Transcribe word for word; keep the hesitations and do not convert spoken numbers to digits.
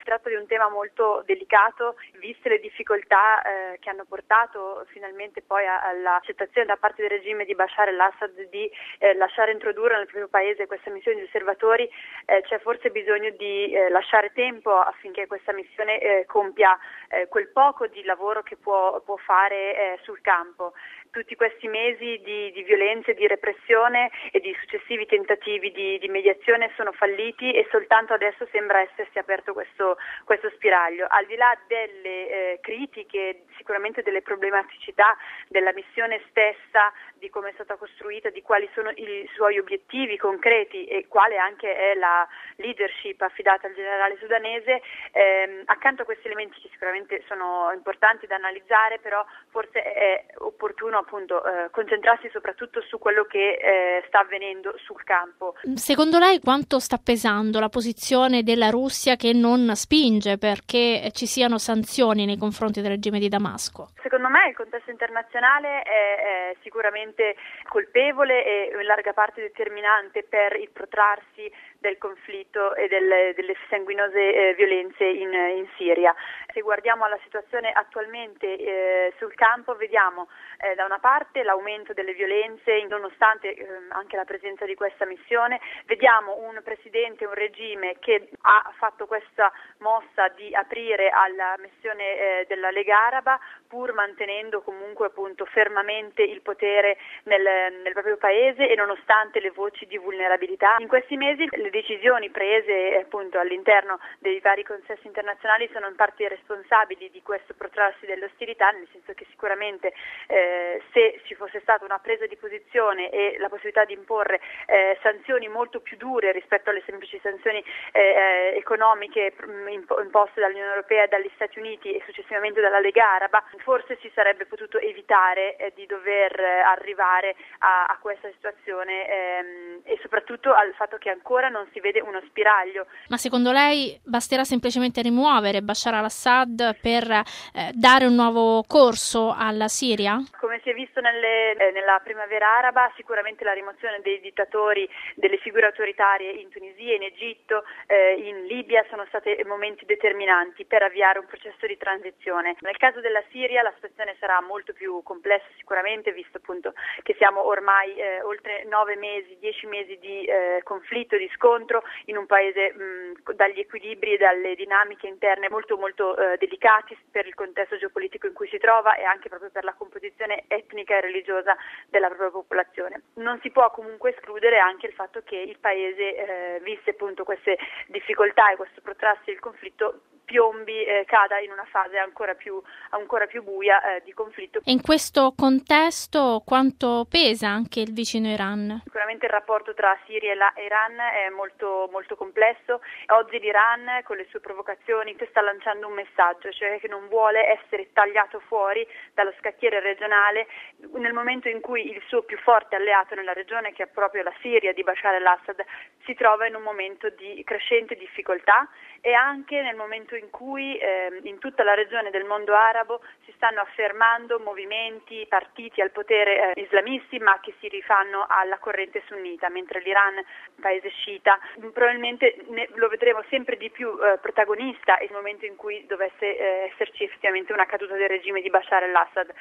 Si tratta di un tema molto delicato, viste le difficoltà eh, che hanno portato finalmente poi a, all'accettazione da parte del regime di Bashar al-Assad di eh, lasciare introdurre nel proprio paese questa missione di osservatori. Eh, c'è forse bisogno di eh, lasciare tempo affinché questa missione eh, compia eh, quel poco di lavoro che può, può fare eh, sul campo. Tutti questi mesi di, di violenza e di repressione e di successivi tentativi di, di mediazione sono falliti e soltanto adesso sembra essersi aperto questo, questo spiraglio. Al di là delle eh, critiche, sicuramente delle problematicità della missione stessa, di come è stata costruita, di quali sono i suoi obiettivi concreti e quale anche è la leadership affidata al generale sudanese, ehm, accanto a questi elementi che sicuramente sono importanti da analizzare, però forse è opportuno appunto eh, concentrarsi soprattutto su quello che eh, sta avvenendo sul campo. Secondo lei quanto sta pesando la posizione della Russia che non spinge perché ci siano sanzioni nei confronti del regime di Damasco? Secondo me il contesto internazionale è, è sicuramente colpevole e in larga parte determinante per il protrarsi del conflitto e delle, delle sanguinose eh, violenze in, in Siria. Se guardiamo alla situazione attualmente eh, sul campo vediamo eh, da una parte l'aumento delle violenze nonostante eh, anche la presenza di questa missione, vediamo un presidente, un regime che ha fatto questa mossa di aprire alla missione eh, della Lega Araba pur mantenendo comunque appunto fermamente il potere nel, nel proprio paese e nonostante le voci di vulnerabilità. In questi mesi le decisioni prese appunto all'interno dei vari consessi internazionali sono in parte responsabili di questo protrarsi delle ostilità, nel senso che sicuramente eh, se ci fosse stata una presa di posizione e la possibilità di imporre eh, sanzioni molto più dure rispetto alle semplici sanzioni eh, economiche imposte dall'Unione Europea e dagli Stati Uniti e successivamente dalla Lega Araba, forse si sarebbe potuto evitare eh, di dover eh, arrivare a, a questa situazione ehm, e soprattutto al fatto che ancora non si vede uno spiraglio. Ma secondo lei basterà semplicemente rimuovere Bashar al-Assad per eh, dare un nuovo corso alla Siria? Come si è visto nelle, eh, nella primavera araba, sicuramente la rimozione dei dittatori, delle figure autoritarie in Tunisia, in Egitto, eh, in Libia sono stati momenti determinanti per avviare un processo di transizione. Nel caso della Siria la situazione sarà molto più complessa sicuramente, visto appunto che siamo ormai eh, oltre nove mesi, dieci mesi di eh, conflitto, di scontro in un paese mh, dagli equilibri e dalle dinamiche interne molto molto eh, delicati per il contesto geopolitico in cui si trova e anche proprio per la composizione etnica e religiosa della propria popolazione. Non si può comunque escludere anche il fatto che il paese, eh, viste appunto queste difficoltà e questo protrarsi del conflitto, piombi, eh, cada in una fase ancora più, ancora più buia eh, di conflitto. In questo contesto quanto pesa anche il vicino Iran? Sicuramente il rapporto tra Siria e la Iran è molto, molto complesso. Oggi l'Iran con le sue provocazioni sta lanciando un messaggio, cioè che non vuole essere tagliato fuori dallo scacchiere regionale nel momento in cui il suo più forte alleato nella regione, che è proprio la Siria di Bashar al-Assad, si trova in un momento di crescente difficoltà e anche nel momento in cui eh, in tutta la regione del mondo arabo si stanno affermando movimenti, partiti al potere eh, islamisti ma che si rifanno alla corrente sunnita, mentre l'Iran, un paese sciita, probabilmente ne, lo vedremo sempre di più eh, protagonista nel momento in cui dovesse eh, esserci effettivamente una caduta del regime di Bashar al-Assad.